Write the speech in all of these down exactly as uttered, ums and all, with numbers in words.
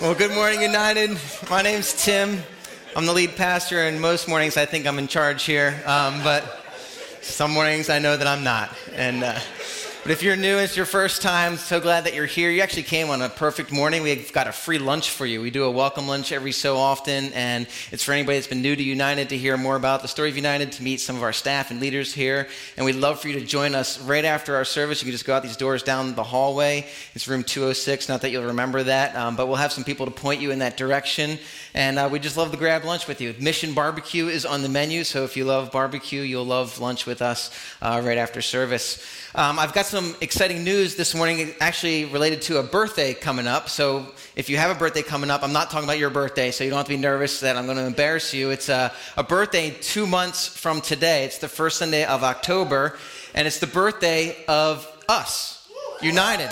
Well, good morning, United. My name's Tim. I'm the lead pastor, and most mornings I think I'm in charge here, um, but some mornings I know that I'm not. And uh, but if you're new, it's your first time, so glad that you're here. You actually came on a perfect morning. We've got a free lunch for you. We do a welcome lunch every so often, and it's for anybody that's been new to United to hear more about the story of United, to meet some of our staff and leaders here. And we'd love for you to join us right after our service. You can just go out these doors down the hallway. It's room two oh six, not that you'll remember that, um, but we'll have some people to point you in that direction. And uh, we'd just love to grab lunch with you. Mission Barbecue is on the menu, so if you love barbecue, you'll love lunch with us uh, right after service. Um, I've got some exciting news this morning, actually related to a birthday coming up. So if you have a birthday coming up, I'm not talking about your birthday, so you don't have to be nervous that I'm going to embarrass you. It's a, a birthday two months from today. It's the first Sunday of October, and it's the birthday of us, United.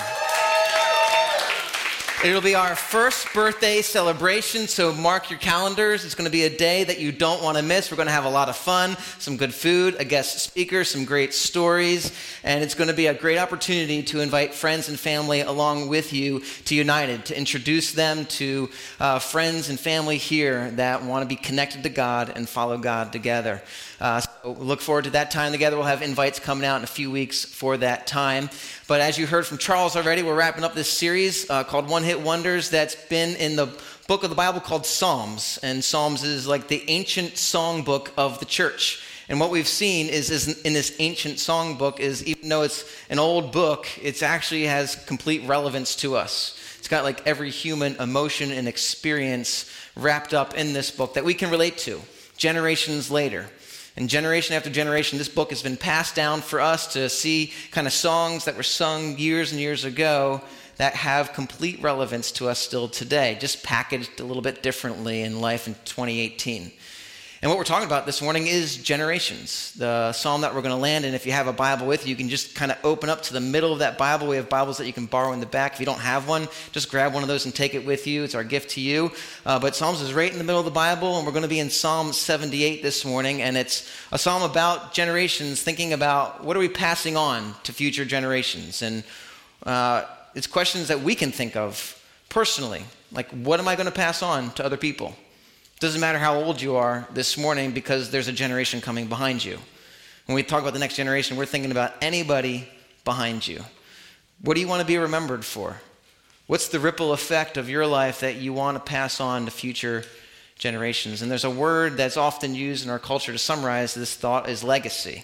It'll be our first birthday celebration, so mark your calendars. It's going to be a day that you don't want to miss. We're going to have a lot of fun, some good food, a guest speaker, some great stories, and it's going to be a great opportunity to invite friends and family along with you to United, to introduce them to uh, friends and family here that want to be connected to God and follow God together. Uh, so look forward to that time together. We'll have invites coming out in a few weeks for that time. But as you heard from Charles already, we're wrapping up this series uh, called One Hit Wonders that's been in the book of the Bible called Psalms. And Psalms is like the ancient songbook of the church. And what we've seen is, is in this ancient songbook is, even though it's an old book, it actually has complete relevance to us. It's got like every human emotion and experience wrapped up in this book that we can relate to generations later. And generation after generation, this book has been passed down for us to see kind of songs that were sung years and years ago that have complete relevance to us still today, just packaged a little bit differently in life in twenty eighteen. And what we're talking about this morning is generations. The psalm that we're going to land in, if you have a Bible with you, you can just kind of open up to the middle of that Bible. We have Bibles that you can borrow in the back. If you don't have one, just grab one of those and take it with you. It's our gift to you. Uh, but Psalms is right in the middle of the Bible, and we're going to be in Psalm seventy-eight this morning. And it's a psalm about generations, thinking about what are we passing on to future generations. And uh, it's questions that we can think of personally. Like, what am I going to pass on to other people? Doesn't matter how old you are this morning, because there's a generation coming behind you. When we talk about the next generation, we're thinking about anybody behind you. What do you want to be remembered for? What's the ripple effect of your life that you want to pass on to future generations? And there's a word that's often used in our culture to summarize this thought is legacy.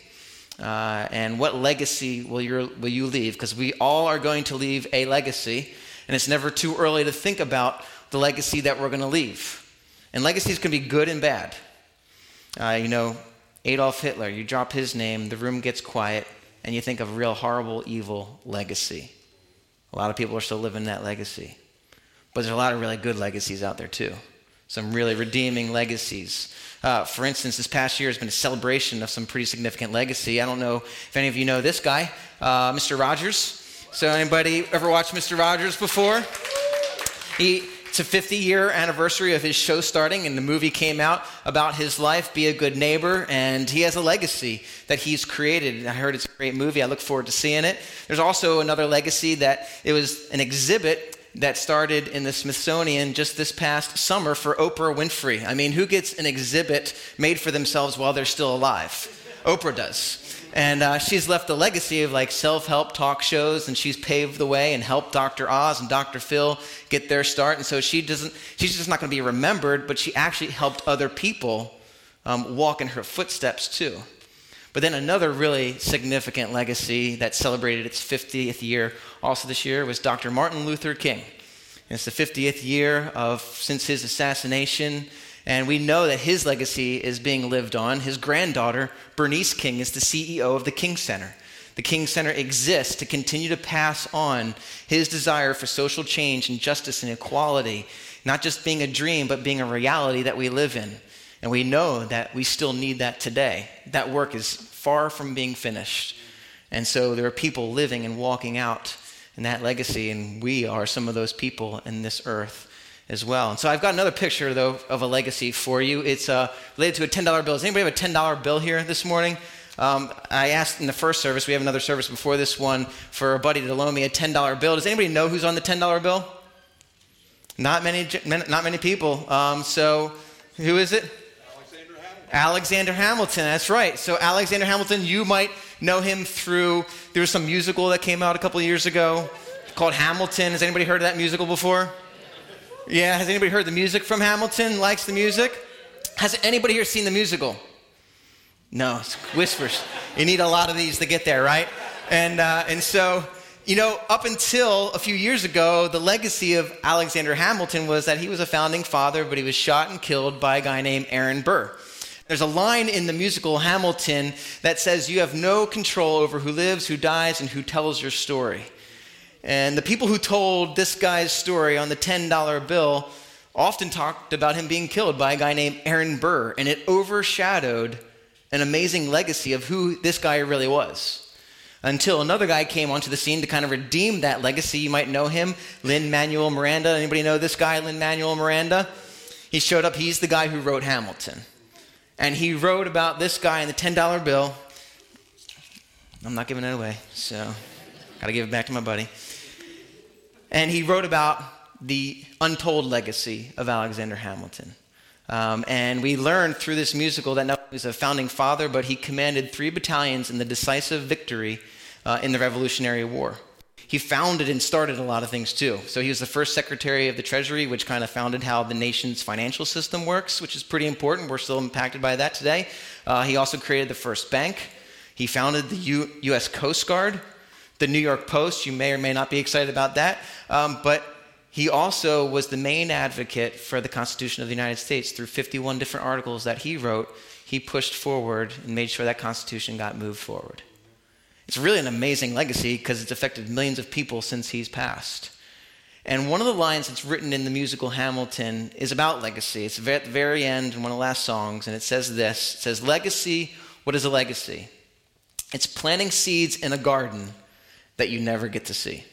Uh, and what legacy will, your, will you leave? Because we all are going to leave a legacy, and it's never too early to think about the legacy that we're going to leave. And legacies can be good and bad. Uh, you know, Adolf Hitler, you drop his name, the room gets quiet, and you think of a real horrible, evil legacy. A lot of people are still living that legacy. But there's a lot of really good legacies out there too. Some really redeeming legacies. Uh, for instance, this past year has been a celebration of some pretty significant legacy. I don't know if any of you know this guy, uh, Mister Rogers. So anybody ever watched Mister Rogers before? He... It's a fifty-year anniversary of his show starting, and the movie came out about his life, Be a Good Neighbor, and he has a legacy that he's created. I heard it's a great movie. I look forward to seeing it. There's also another legacy that it was an exhibit that started in the Smithsonian just this past summer for Oprah Winfrey. I mean, who gets an exhibit made for themselves while they're still alive? Oprah does. And uh, she's left a legacy of like self-help talk shows, and she's paved the way and helped Doctor Oz and Doctor Phil get their start. And so she doesn't, she's just not going to be remembered, but she actually helped other people um, walk in her footsteps too. But then another really significant legacy that celebrated its fiftieth year also this year was Doctor Martin Luther King. And it's the fiftieth year of since his assassination. And we know that his legacy is being lived on. His granddaughter, Bernice King, is the C E O of the King Center. The King Center exists to continue to pass on his desire for social change and justice and equality, not just being a dream, but being a reality that we live in. And we know that we still need that today. That work is far from being finished. And so there are people living and walking out in that legacy, and we are some of those people in this earth as well. And so I've got another picture, though, of a legacy for you. It's uh, related to a ten dollar bill. Does anybody have a ten dollar bill here this morning? Um, I asked in the first service, we have another service before this one, for a buddy to loan me a ten dollar bill. Does anybody know who's on the ten dollar bill? Not many, not many people. Um, so, who is it? Alexander Hamilton. Alexander Hamilton, that's right. So Alexander Hamilton, you might know him through, there was some musical that came out a couple of years ago called Hamilton. Has anybody heard of that musical before? Yeah, has anybody heard the music from Hamilton? Likes the music? Has anybody here seen the musical? No, it's whispers. You need a lot of these to get there, right? And uh, and so, you know, up until a few years ago, the legacy of Alexander Hamilton was that he was a founding father, but he was shot and killed by a guy named Aaron Burr. There's a line in the musical Hamilton that says, "You have no control over who lives, who dies, and who tells your story." And the people who told this guy's story on the ten dollar bill often talked about him being killed by a guy named Aaron Burr, and it overshadowed an amazing legacy of who this guy really was. Until another guy came onto the scene to kind of redeem that legacy. You might know him, Lin-Manuel Miranda. Anybody know this guy, Lin-Manuel Miranda? He showed up. He's the guy who wrote Hamilton. And he wrote about this guy in the ten dollar bill. I'm not giving it away, so got to give it back to my buddy. And he wrote about the untold legacy of Alexander Hamilton. Um, and we learned through this musical that not only was he a founding father, but he commanded three battalions in the decisive victory uh, in the Revolutionary War. He founded and started a lot of things too. So he was the first Secretary of the Treasury, which kind of founded how the nation's financial system works, which is pretty important. We're still impacted by that today. Uh, he also created the first bank. He founded the U- U.S. Coast Guard, the New York Post. You may or may not be excited about that. Um, but he also was the main advocate for the Constitution of the United States. Through fifty-one different articles that he wrote, he pushed forward and made sure that Constitution got moved forward. It's really an amazing legacy because it's affected millions of people since he's passed. And one of the lines that's written in the musical Hamilton is about legacy. It's at the very end in one of the last songs, and it says this. It says, "Legacy, what is a legacy? It's planting seeds in a garden that you never get to see."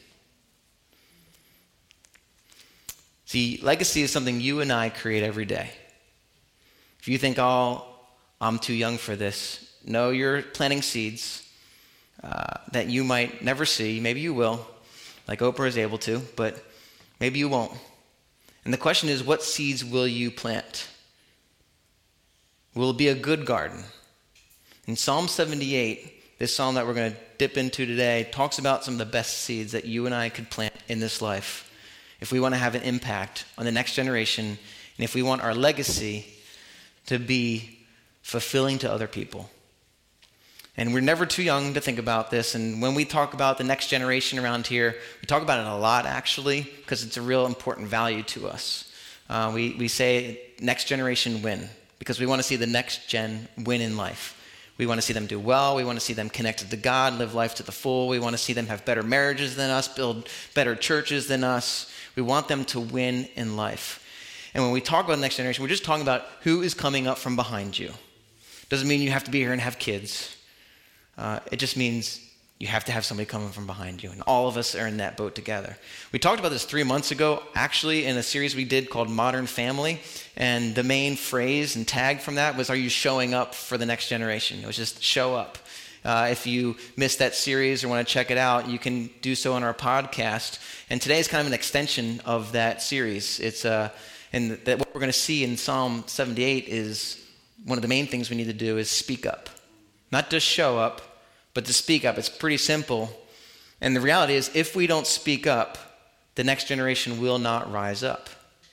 See, legacy is something you and I create every day. If you think, oh, I'm too young for this, no, you're planting seeds uh, that you might never see. Maybe you will, like Oprah is able to, but maybe you won't. And the question is, what seeds will you plant? Will it be a good garden? In Psalm seventy-eight, this psalm that we're going to dip into today, talks about some of the best seeds that you and I could plant in this life if we want to have an impact on the next generation, and if we want our legacy to be fulfilling to other people. And we're never too young to think about this, and when we talk about the next generation around here, we talk about it a lot, actually, because it's a real important value to us. Uh, we, we say next generation win, because we want to see the next gen win in life. We want to see them do well. We want to see them connected to God, live life to the full. We want to see them have better marriages than us, build better churches than us. We want them to win in life. And when we talk about the next generation, we're just talking about who is coming up from behind you. Doesn't mean you have to be here and have kids. Uh, it just means you have to have somebody coming from behind you. And all of us are in that boat together. We talked about this three months ago, actually, in a series we did called Modern Family. And the main phrase and tag from that was, are you showing up for the next generation? It was just show up. Uh, if you missed that series or want to check it out, you can do so on our podcast. And today is kind of an extension of that series. It's uh, and that what we're going to see in Psalm seventy-eight is one of the main things we need to do is speak up. Not just show up, but to speak up. It's pretty simple. And the reality is, if we don't speak up, the next generation will not rise up.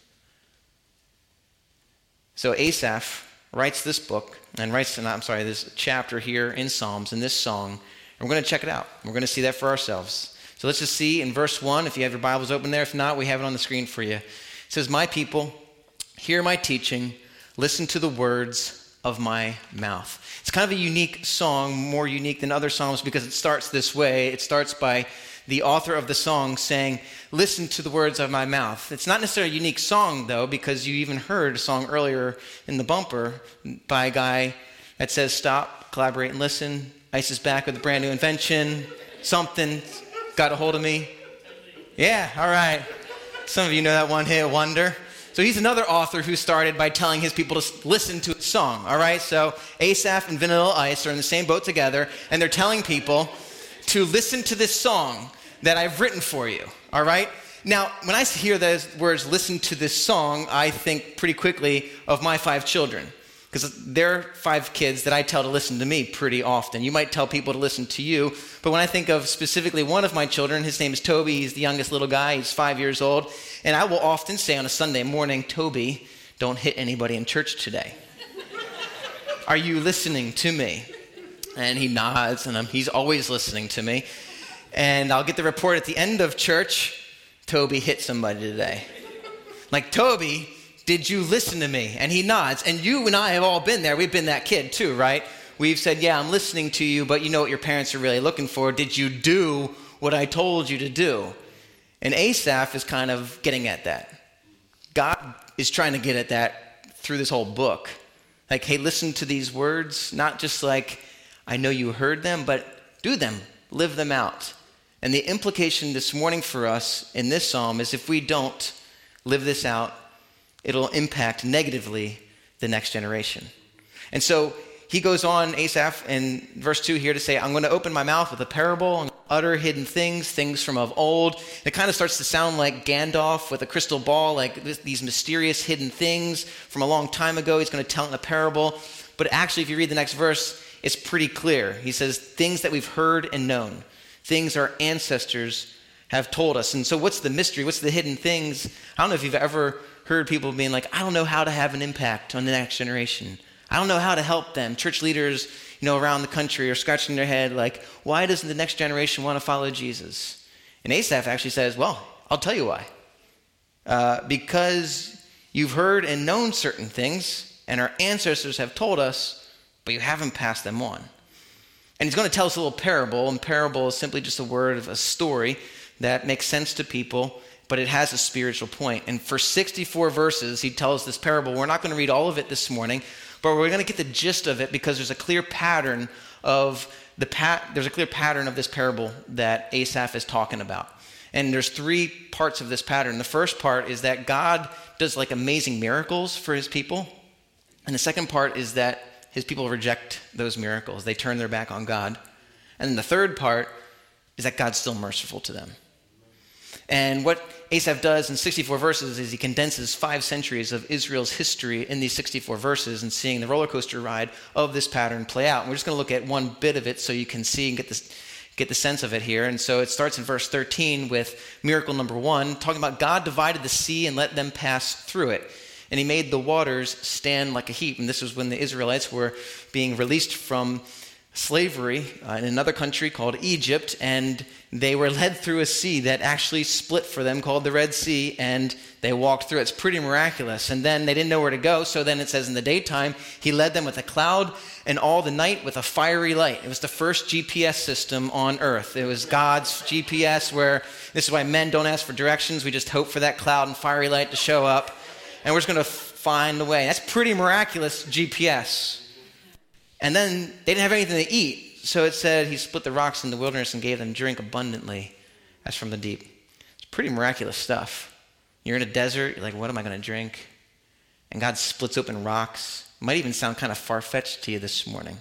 So Asaph writes this book, and writes, I'm sorry, this chapter here in Psalms, in this song, and we're going to check it out. We're going to see that for ourselves. So let's just see in verse one, if you have your Bibles open there. If not, we have it on the screen for you. It says, "My people, hear my teaching, listen to the words of my mouth." It's kind of a unique song, more unique than other songs, because it starts this way. It starts by the author of the song saying, "Listen to the words of my mouth." It's not necessarily a unique song, though, because you even heard a song earlier in the bumper by a guy that says, "Stop, collaborate, and listen. Ice is back with a brand new invention. Something got a hold of me." Yeah, all right. Some of you know that one-hit wonder. So he's another author who started by telling his people to listen to a song, all right? So Asaph and Vanilla Ice are in the same boat together, and they're telling people to listen to this song that I've written for you, all right? Now, when I hear those words, listen to this song, I think pretty quickly of my five children. Because they're five kids that I tell to listen to me pretty often. You might tell people to listen to you, but when I think of specifically one of my children, his name is Toby. He's the youngest little guy. He's five years old. And I will often say on a Sunday morning, Toby, don't hit anybody in church today. Are you listening to me? And he nods, and I'm, he's always listening to me. And I'll get the report at the end of church, Toby hit somebody today. Like, Toby, did you listen to me? And he nods. And you and I have all been there. We've been that kid too, right? We've said, yeah, I'm listening to you, but you know what your parents are really looking for. Did you do what I told you to do? And Asaph is kind of getting at that. God is trying to get at that through this whole book. Like, hey, listen to these words, not just like, I know you heard them, but do them, live them out. And the implication this morning for us in this psalm is if we don't live this out, it'll impact negatively the next generation. And so he goes on, Asaph, in verse two here to say, I'm going to open my mouth with a parable and utter hidden things, things from of old. It kind of starts to sound like Gandalf with a crystal ball, like this, these mysterious hidden things from a long time ago. He's going to tell in a parable. But actually, if you read the next verse, it's pretty clear. He says, things that we've heard and known, things our ancestors have told us. And so what's the mystery? What's the hidden things? I don't know if you've ever heard people being like, I don't know how to have an impact on the next generation. I don't know how to help them. Church leaders, you know, around the country are scratching their head like, why doesn't the next generation want to follow Jesus? And Asaph actually says, well, I'll tell you why. Uh, because you've heard and known certain things, and our ancestors have told us, but you haven't passed them on. And he's going to tell us a little parable, and parable is simply just a word of a story that makes sense to people, but it has a spiritual point. And for sixty-four verses, he tells this parable. We're not going to read all of it this morning, but we're going to get the gist of it because there's a clear pattern of the pat. There's a clear pattern of this parable that Asaph is talking about. And there's three parts of this pattern. The first part is that God does like amazing miracles for his people. And the second part is that his people reject those miracles. They turn their back on God. And then the third part is that God's still merciful to them. And what Asaph does in sixty-four verses is he condenses five centuries of Israel's history in these sixty-four verses and seeing the roller coaster ride of this pattern play out. And we're just going to look at one bit of it so you can see and get this, get the sense of it here. And so it starts in verse thirteen with miracle number one, talking about God divided the sea and let them pass through it. And he made the waters stand like a heap. And this was when the Israelites were being released from slavery uh, in another country called Egypt, and they were led through a sea that actually split for them called the Red Sea, and they walked through it. It's pretty miraculous. And then they didn't know where to go, so then it says in the daytime, he led them with a cloud, and all the night with a fiery light. It was the first G P S system on earth. It was God's G P S, where this is why men don't ask for directions. We just hope for that cloud and fiery light to show up, and we're just going to find the way. That's pretty miraculous G P S. And then they didn't have anything to eat. So it said he split the rocks in the wilderness and gave them drink abundantly as from the deep. It's pretty miraculous stuff. You're in a desert. You're like, what am I going to drink? And God splits open rocks. It might even sound kind of far-fetched to you this morning.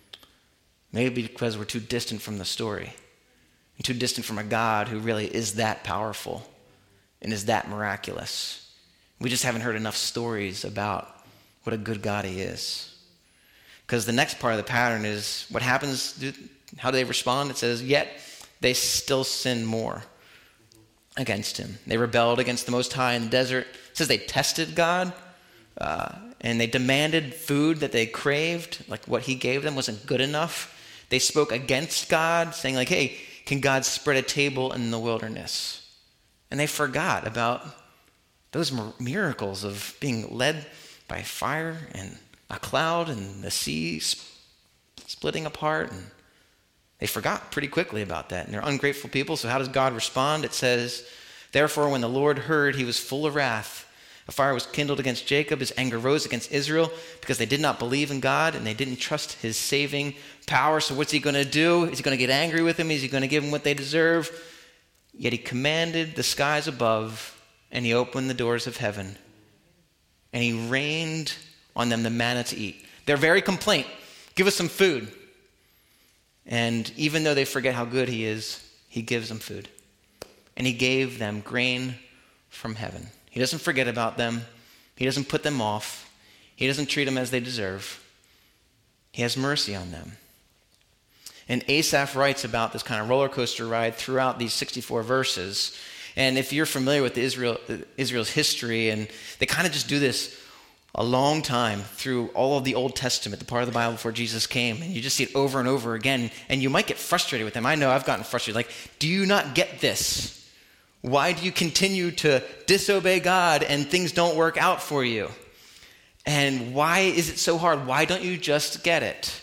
Maybe because we're too distant from the story. And too distant from a God who really is that powerful and is that miraculous. We just haven't heard enough stories about what a good God he is. Because the next part of the pattern is what happens, how do they respond? It says, yet they still sin more against him. They rebelled against the Most High in the desert. It says they tested God, uh, and they demanded food that they craved, like what he gave them wasn't good enough. They spoke against God, saying like, hey, can God spread a table in the wilderness? And they forgot about those miracles of being led by fire and a cloud and the sea sp- splitting apart, and they forgot pretty quickly about that. And they're ungrateful people, so how does God respond? It says, therefore, when the Lord heard, he was full of wrath. A fire was kindled against Jacob. His anger rose against Israel because they did not believe in God and they didn't trust his saving power. So what's he going to do? Is he going to get angry with them? Is he going to give them what they deserve? Yet he commanded the skies above, and he opened the doors of heaven, and he rained on them the manna to eat. Their very complaint, give us some food. And even though they forget how good he is, he gives them food. and he gave them grain from heaven. He doesn't forget about them. He doesn't put them off. He doesn't treat them as they deserve. He has mercy on them. And Asaph writes about this kind of roller coaster ride throughout these sixty-four verses. And if you're familiar with the Israel, Israel's history, and they kind of just do this a long time through all of the Old Testament, the part of the Bible before Jesus came, and you just see it over and over again, and you might get frustrated with them. I know I've gotten frustrated. Like, do you not get this? Why do you continue to disobey God and things don't work out for you? And why is it so hard? Why don't you just get it?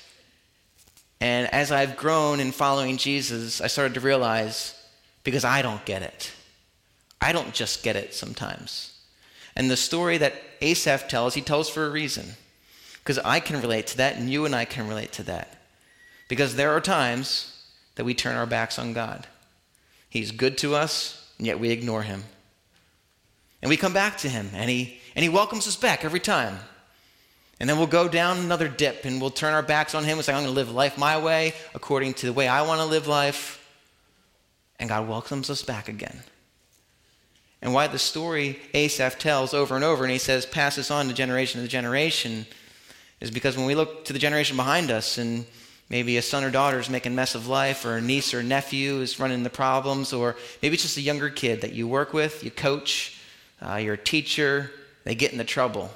And as I've grown in following Jesus, I started to realize, because I don't get it. I don't just get it sometimes. And the story that Asaph tells, he tells for a reason. Because I can relate to that, and you and I can relate to that. Because there are times that we turn our backs on God. He's good to us, and yet we ignore him. And we come back to him, and he and he welcomes us back every time. And then we'll go down another dip, and we'll turn our backs on him and say, I'm going to live life my way, according to the way I want to live life. And God welcomes us back again. And why the story Asaph tells over and over, and he says, pass this on to generation to generation, is because when we look to the generation behind us, and maybe a son or daughter is making a mess of life, or a niece or nephew is running into problems, or maybe it's just a younger kid that you work with, you coach, uh, you're a teacher, they get into trouble.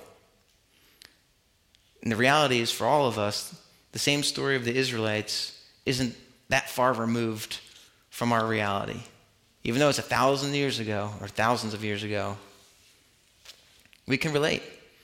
And the reality is, for all of us, the same story of the Israelites isn't that far removed from our reality. Even though it's a thousand years ago, or thousands of years ago, we can relate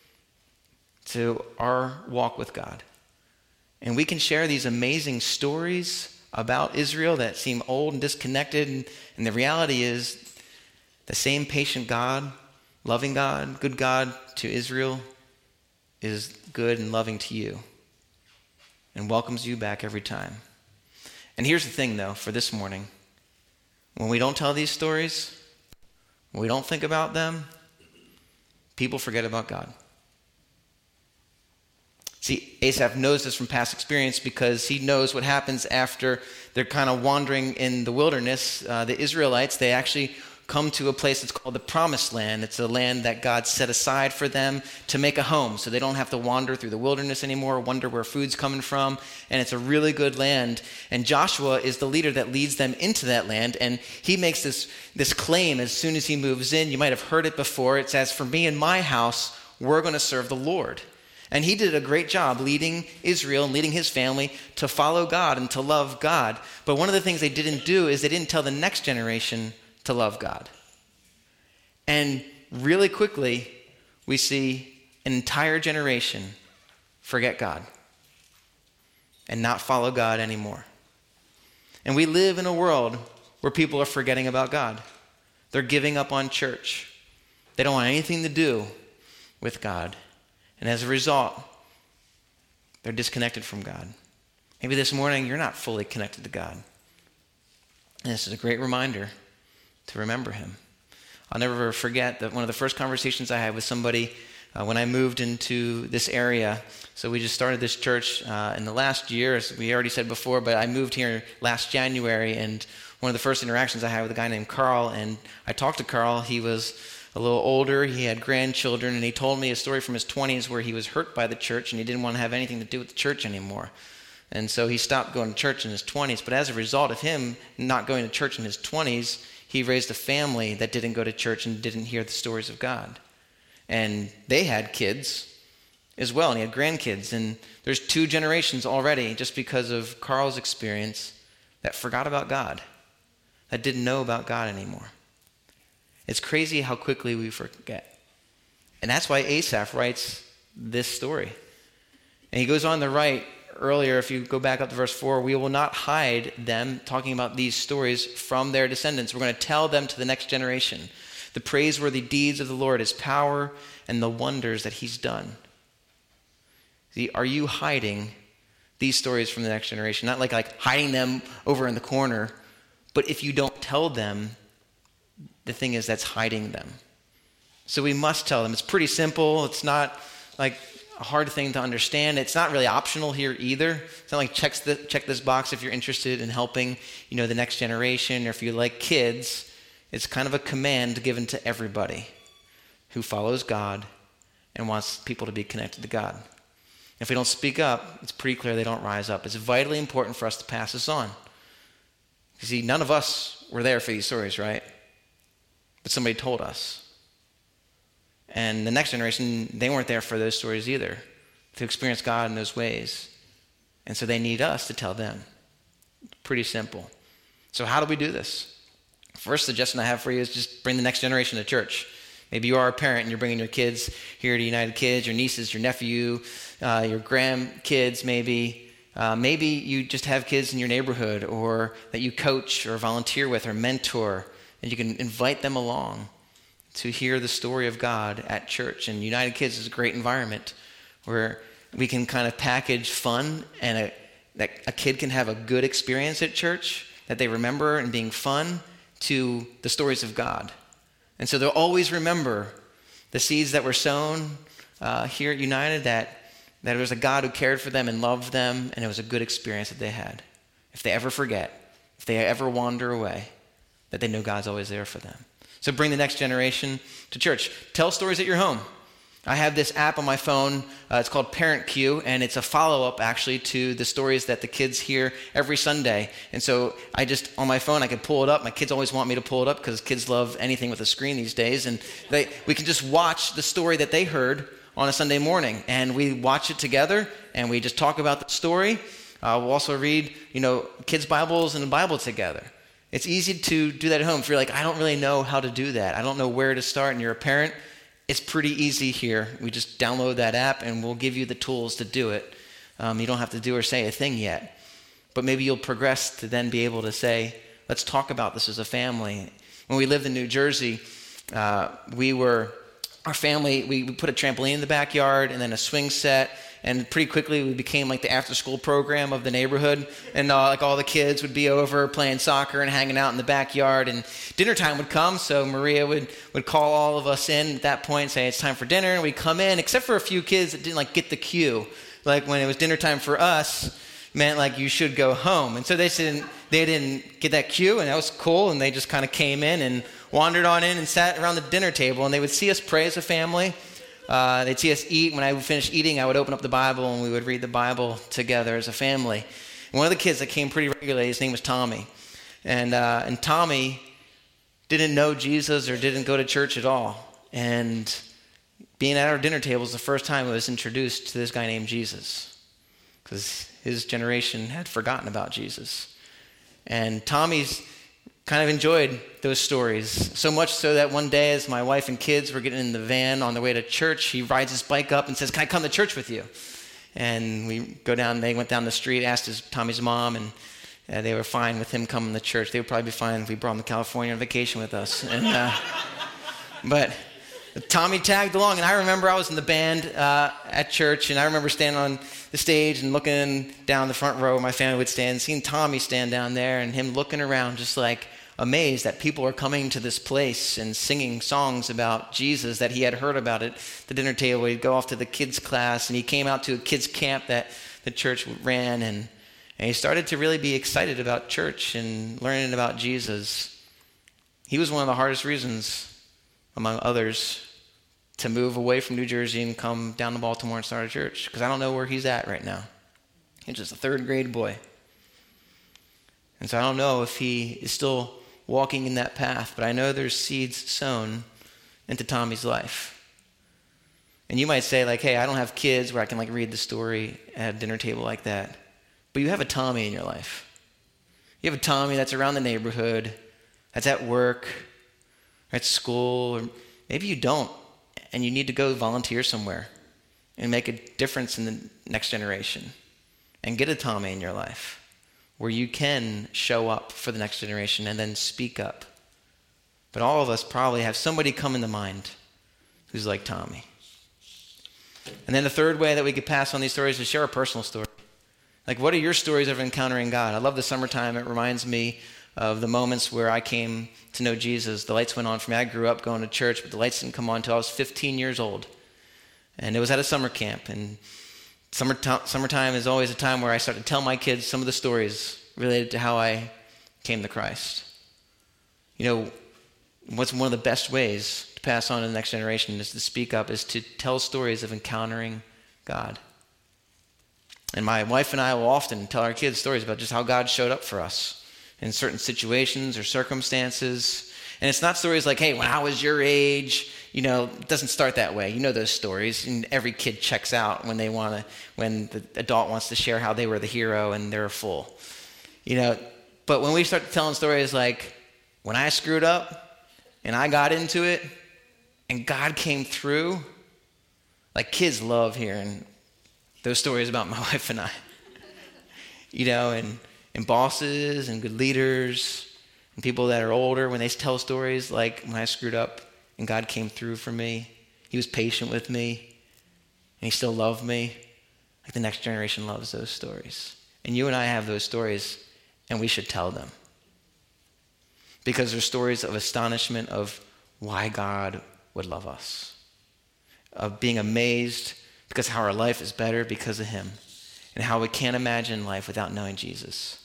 to our walk with God. And we can share these amazing stories about Israel that seem old and disconnected. And, and the reality is, the same patient God, loving God, good God to Israel is good and loving to you and welcomes you back every time. And here's the thing, though, for this morning. When we don't tell these stories, when we don't think about them, people forget about God. See, Asaph knows this from past experience because he knows what happens after they're kind of wandering in the wilderness. Uh, the Israelites, they actually come to a place that's called the Promised Land. It's a land that God set aside for them to make a home, so they don't have to wander through the wilderness anymore, wonder where food's coming from, and it's a really good land. And Joshua is the leader that leads them into that land, and he makes this, this claim as soon as he moves in. You might have heard it before. It says, for me and my house, we're going to serve the Lord. And he did a great job leading Israel and leading his family to follow God and to love God. But one of the things they didn't do is they didn't tell the next generation to love God. And really quickly, we see an entire generation forget God and not follow God anymore. And we live in a world where people are forgetting about God. They're giving up on church. They don't want anything to do with God. And as a result, they're disconnected from God. Maybe this morning you're not fully connected to God. And this is a great reminder to remember him. I'll never forget that one of the first conversations I had with somebody uh, when I moved into this area. So we just started this church uh, in the last year, as we already said before, but I moved here last January, and one of the first interactions I had with a guy named Carl, and I talked to Carl. He was a little older, he had grandchildren, and he told me a story from his twenties where he was hurt by the church and he didn't want to have anything to do with the church anymore. And so he stopped going to church in his twenties, but as a result of him not going to church in his twenties, he raised a family that didn't go to church and didn't hear the stories of God. And they had kids as well, and he had grandkids. And there's two generations already, just because of Carl's experience, that forgot about God, that didn't know about God anymore. It's crazy how quickly we forget. And that's why Asaph writes this story. And he goes on to write earlier, if you go back up to verse four, we will not hide them, talking about these stories, from their descendants. We're going to tell them to the next generation the praiseworthy deeds of the Lord, his power, and the wonders that he's done. See, are you hiding these stories from the next generation? Not like, like hiding them over in the corner, but if you don't tell them, the thing is that's hiding them. So we must tell them. It's pretty simple. It's not like a hard thing to understand. It's not really optional here either. It's not like check, the, check this box if you're interested in helping, you know, the next generation, or if you like kids, It's kind of a command given to everybody who follows God and wants people to be connected to God. If we don't speak up, it's pretty clear they don't rise up. It's vitally important for us to pass this on. You see, none of us were there for these stories, right? But somebody told us. And the next generation, they weren't there for those stories either, to experience God in those ways. And so they need us to tell them. Pretty simple. So how do we do this? First suggestion I have for you is just bring the next generation to church. Maybe you are a parent and you're bringing your kids here to United Kids, your nieces, your nephew, uh, your grandkids maybe. Uh, maybe you just have kids in your neighborhood or that you coach or volunteer with or mentor, and you can invite them along to hear the story of God at church. And United Kids is a great environment where we can kind of package fun and a, that a kid can have a good experience at church that they remember and being fun to the stories of God. And so they'll always remember the seeds that were sown uh, here at United, that, that it was a God who cared for them and loved them, and it was a good experience that they had. If they ever forget, if they ever wander away, that they know God's always there for them. So bring the next generation to church. Tell stories at your home. I have this app on my phone. Uh, it's called Parent Cue, and it's a follow-up, actually, to the stories that the kids hear every Sunday. And so I just, on my phone, I can pull it up. My kids always want me to pull it up because kids love anything with a screen these days. And they, we can just watch the story that they heard on a Sunday morning. And we watch it together, and we just talk about the story. Uh, we'll also read, you know, kids' Bibles and the Bible together. It's easy to do that at home. If you're like, I don't really know how to do that, I don't know where to start, and you're a parent, it's pretty easy here. We just download that app, and we'll give you the tools to do it. Um, you don't have to do or say a thing yet. But maybe you'll progress to then be able to say, let's talk about this as a family. When we lived in New Jersey, uh, we were, our family, we, we put a trampoline in the backyard and then a swing set. And pretty quickly, we became like the after-school program of the neighborhood. And uh, like all the kids would be over playing soccer and hanging out in the backyard. And dinner time would come, so Maria would, would call all of us in at that point and say, it's time for dinner. And we'd come in, except for a few kids that didn't like get the cue. Like when it was dinner time for us, meant like you should go home. And so they didn't, they didn't get that cue, and that was cool. And they just kind of came in and wandered on in and sat around the dinner table. And they would see us pray as a family. Uh, they'd see us eat. When I would finish eating, I would open up the Bible and we would read the Bible together as a family. And one of the kids that came pretty regularly, his name was Tommy. And uh, and Tommy didn't know Jesus or didn't go to church at all. And being at our dinner table was the first time I was introduced to this guy named Jesus, because his generation had forgotten about Jesus. And Tommy's kind of enjoyed those stories, so much so that one day as my wife and kids were getting in the van on their way to church, he rides his bike up and says, can I come to church with you? And we go down, they went down the street, asked his, Tommy's mom, and uh, they were fine with him coming to church. They would probably be fine if we brought him to California on vacation with us. And, uh, but Tommy tagged along, and I remember I was in the band uh, at church, and I remember standing on the stage and looking down the front row where my family would stand, seeing Tommy stand down there and him looking around just like amazed that people are coming to this place and singing songs about Jesus that he had heard about at the dinner table. He'd go off to the kids' class, and he came out to a kids' camp that the church ran, and, and he started to really be excited about church and learning about Jesus. He was one of the hardest reasons, among others, to move away from New Jersey and come down to Baltimore and start a church, because I don't know where he's at right now. He's just a third grade boy. And so I don't know if he is still walking in that path, but I know there's seeds sown into Tommy's life. And you might say, like, hey, I don't have kids where I can like read the story at a dinner table like that. But you have a Tommy in your life. You have a Tommy that's around the neighborhood, that's at work, or at school, or maybe you don't, and you need to go volunteer somewhere and make a difference in the next generation. And get a Tommy in your life where you can show up for the next generation and then speak up. But all of us probably have somebody come into mind who's like Tommy. And then the third way that we could pass on these stories is share a personal story. Like, what are your stories of encountering God? I love the summertime. It reminds me of the moments where I came to know Jesus. The lights went on for me. I grew up going to church, but the lights didn't come on until I was fifteen years old. And it was at a summer camp. And Summer t- summertime is always a time where I start to tell my kids some of the stories related to how I came to Christ. You know, what's one of the best ways to pass on to the next generation is to speak up, is to tell stories of encountering God. And my wife and I will often tell our kids stories about just how God showed up for us in certain situations or circumstances. And it's not stories like, hey, when I was your age, you know, it doesn't start that way. You know those stories. And every kid checks out when they want to, when the adult wants to share how they were the hero and they're a fool. You know, but when we start telling stories like, when I screwed up and I got into it and God came through, like kids love hearing those stories about my wife and I. You know, and, and bosses and good leaders and people that are older, when they tell stories like when I screwed up and God came through for me, he was patient with me, and he still loved me. Like the next generation loves those stories. And you and I have those stories, and we should tell them. Because they're stories of astonishment of why God would love us, of being amazed because how our life is better because of him, and how we can't imagine life without knowing Jesus.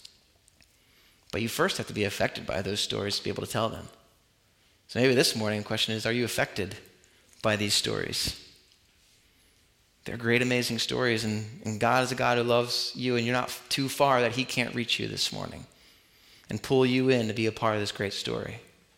But you first have to be affected by those stories to be able to tell them. So maybe this morning the question is, are you affected by these stories? They're great, amazing stories, and, and God is a God who loves you, and you're not too far that he can't reach you this morning and pull you in to be a part of this great story.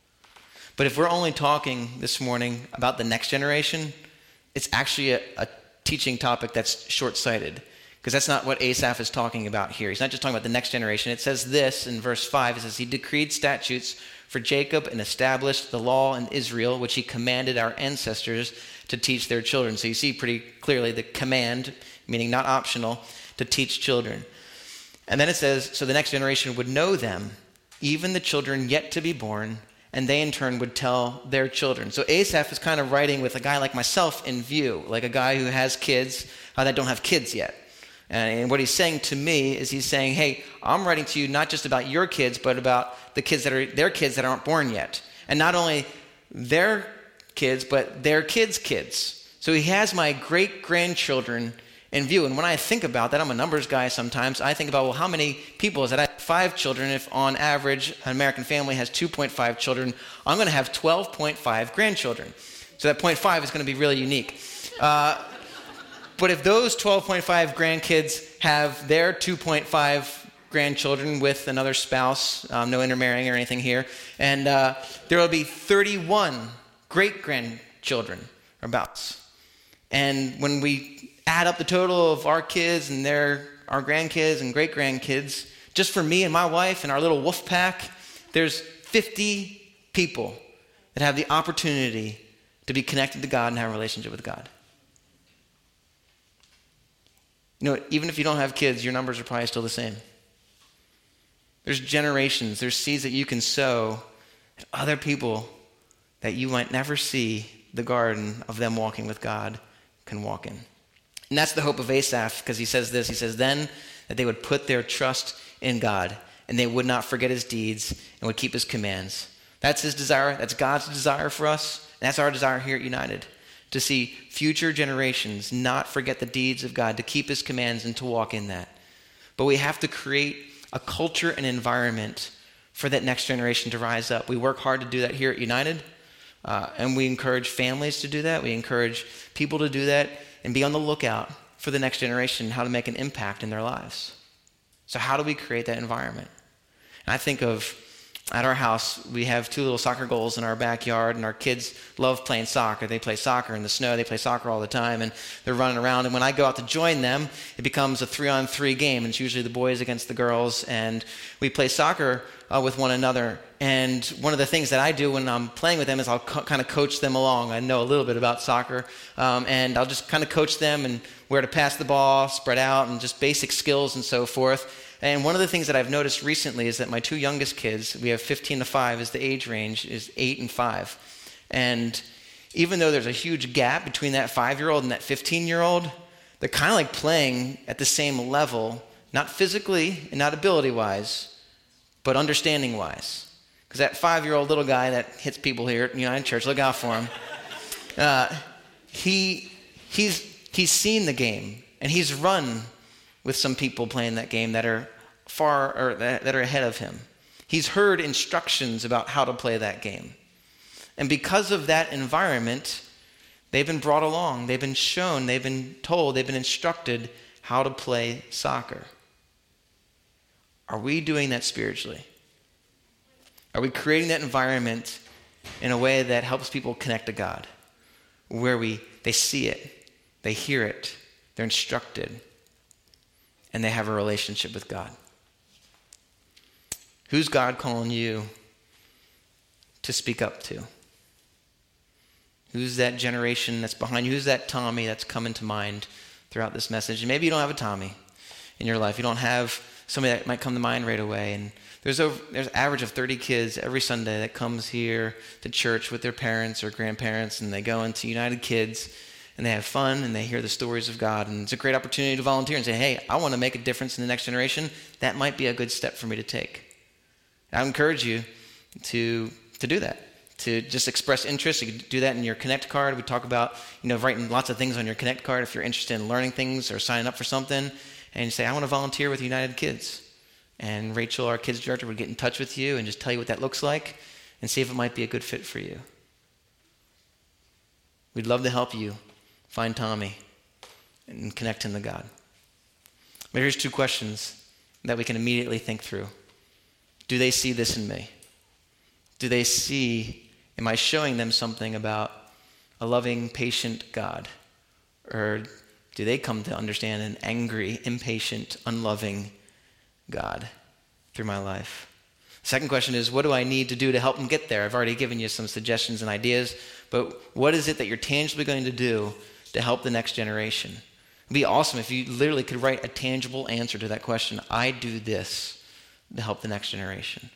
But if we're only talking this morning about the next generation, it's actually a, a teaching topic that's short-sighted, because that's not what Asaph is talking about here. He's not just talking about the next generation. It says this in verse five. It says, he decreed statutes for Jacob and established the law in Israel, which he commanded our ancestors to teach their children. So you see pretty clearly the command, meaning not optional, to teach children. And then it says, so the next generation would know them, even the children yet to be born, and they in turn would tell their children. So Asaph is kind of writing with a guy like myself in view, like a guy who has kids uh, that don't have kids yet. And what he's saying to me is he's saying, hey, I'm writing to you not just about your kids, but about the kids that are their kids that aren't born yet. And not only their kids, but their kids' kids. So he has my great-grandchildren in view. And when I think about that, I'm a numbers guy sometimes, I think about, well, how many people is that? I have five children. If on average an American family has two point five children, I'm going to have twelve point five grandchildren. So that zero point five is going to be really unique. Uh, but if those twelve point five grandkids have their two point five grandchildren with another spouse, um, no intermarrying or anything here, and uh, there will be thirty-one great-grandchildren or abouts. And when we add up the total of our kids and their our grandkids and great-grandkids, just for me and my wife and our little wolf pack, there's fifty people that have the opportunity to be connected to God and have a relationship with God. You know, even if you don't have kids, your numbers are probably still the same. There's generations, there's seeds that you can sow, and other people that you might never see the garden of them walking with God can walk in. And that's the hope of Asaph, because he says this, he says, then that they would put their trust in God, and they would not forget his deeds, and would keep his commands. That's his desire, that's God's desire for us, and that's our desire here at United, to see future generations not forget the deeds of God, to keep his commands and to walk in that. But we have to create a culture and environment for that next generation to rise up. We work hard to do that here at United, uh, and we encourage families to do that. We encourage people to do that and be on the lookout for the next generation, how to make an impact in their lives. So how do we create that environment? And I think of, at our house, we have two little soccer goals in our backyard, and our kids love playing soccer. They play soccer in the snow. They play soccer all the time, and they're running around. And when I go out to join them, it becomes a three-on-three game. And it's usually the boys against the girls, and we play soccer uh, with one another. And one of the things that I do when I'm playing with them is I'll co- kind of coach them along. I know a little bit about soccer, um, and I'll just kind of coach them and where to pass the ball, spread out, and just basic skills and so forth. And one of the things that I've noticed recently is that my two youngest kids, we have fifteen to five, is the age range, is eight and five. And even though there's a huge gap between that five-year-old and that fifteen-year-old, they're kind of like playing at the same level, not physically and not ability-wise, but understanding-wise. Because that five-year-old little guy that hits people here at United Church, look out for him. Uh, he he's he's seen the game, and he's run with some people playing that game that are far or that, that are ahead of him. He's heard instructions about how to play that game. And because of that environment, they've been brought along, they've been shown, they've been told, they've been instructed how to play soccer. Are we doing that spiritually? Are we creating that environment in a way that helps people connect to God? Where we they see it, they hear it, they're instructed, and they have a relationship with God. Who's God calling you to speak up to? Who's that generation that's behind you? Who's that Tommy that's coming to mind throughout this message? And maybe you don't have a Tommy in your life. You don't have somebody that might come to mind right away. And there's over, there's an average of thirty kids every Sunday that comes here to church with their parents or grandparents, and they go into United Kids, and they have fun, and they hear the stories of God. And it's a great opportunity to volunteer and say, hey, I want to make a difference in the next generation. That might be a good step for me to take. I encourage you to to do that, to just express interest. You can do that in your Connect card. We talk about, you know, writing lots of things on your Connect card if you're interested in learning things or signing up for something. And you say, I want to volunteer with United Kids. And Rachel, our kids director, would get in touch with you and just tell you what that looks like and see if it might be a good fit for you. We'd love to help you find Tommy and connect him to God. But here's two questions that we can immediately think through. Do they see this in me? Do they see, am I showing them something about a loving, patient God? Or do they come to understand an angry, impatient, unloving God through my life? Second question is, what do I need to do to help them get there? I've already given you some suggestions and ideas, but what is it that you're tangibly going to do to help the next generation? It'd be awesome if you literally could write a tangible answer to that question. I do this to help the next generation.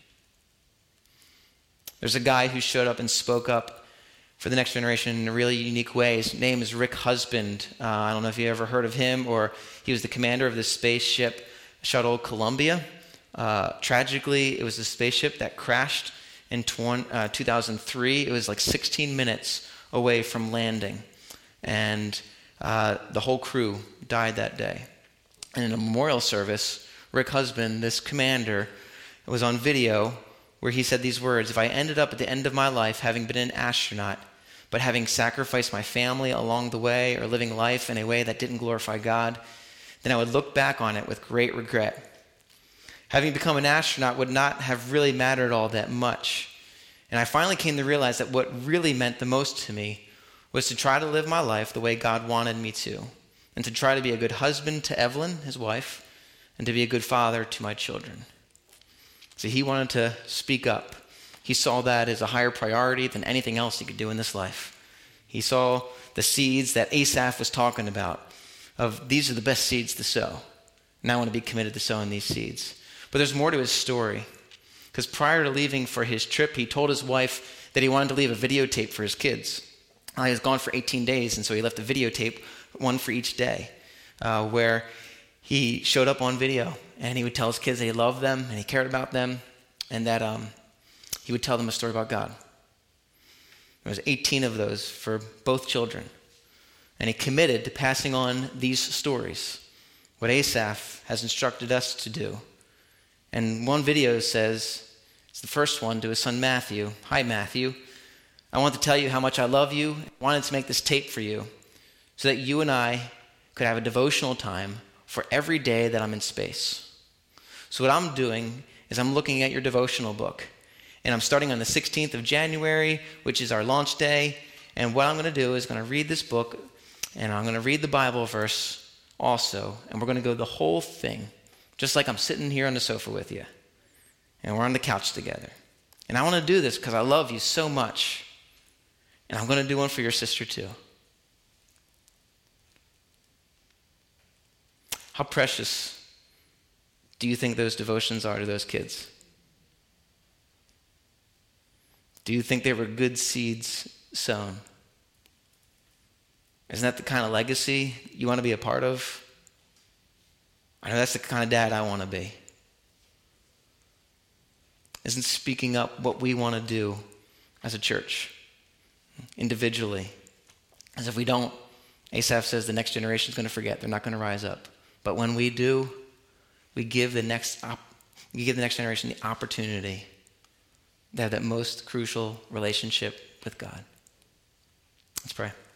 There's a guy who showed up and spoke up for the next generation in a really unique way. His name is Rick Husband. Uh, I don't know if you ever heard of him, or he was the commander of the spaceship shuttle Columbia. Uh, tragically, it was a spaceship that crashed in tw- uh, two thousand three. It was like sixteen minutes away from landing. And uh, the whole crew died that day. And in a memorial service, Rick Husband, this commander, was on video where he said these words: if I ended up at the end of my life having been an astronaut, but having sacrificed my family along the way or living life in a way that didn't glorify God, then I would look back on it with great regret. Having become an astronaut would not have really mattered all that much. And I finally came to realize that what really meant the most to me was to try to live my life the way God wanted me to, and to try to be a good husband to Evelyn, his wife, and to be a good father to my children. So he wanted to speak up. He saw that as a higher priority than anything else he could do in this life. He saw the seeds that Asaph was talking about, of these are the best seeds to sow. And I want to be committed to sowing these seeds. But there's more to his story. Because prior to leaving for his trip, he told his wife that he wanted to leave a videotape for his kids. Uh, he was gone for eighteen days, and so he left a videotape, one for each day, uh, where he showed up on video, and he would tell his kids that he loved them, and he cared about them, and that um, he would tell them a story about God. There was eighteen of those for both children. And he committed to passing on these stories, what Asaph has instructed us to do. And one video says, it's the first one, to his son Matthew. Hi, Matthew. I want to tell you how much I love you. I wanted to make this tape for you so that you and I could have a devotional time for every day that I'm in space. So what I'm doing is I'm looking at your devotional book. And I'm starting on the sixteenth of January, which is our launch day. And what I'm going to do is going to read this book, and I'm going to read the Bible verse also. And we're going to go the whole thing, just like I'm sitting here on the sofa with you. And we're on the couch together. And I want to do this because I love you so much. And I'm going to do one for your sister too. How precious do you think those devotions are to those kids? Do you think they were good seeds sown? Isn't that the kind of legacy you want to be a part of? I know that's the kind of dad I want to be. Isn't speaking up what we want to do as a church, individually? As if we don't, Asaph says the next generation is going to forget. They're not going to rise up. But when we do, we give the next op- we give the next generation the opportunity to have that most crucial relationship with God. Let's pray.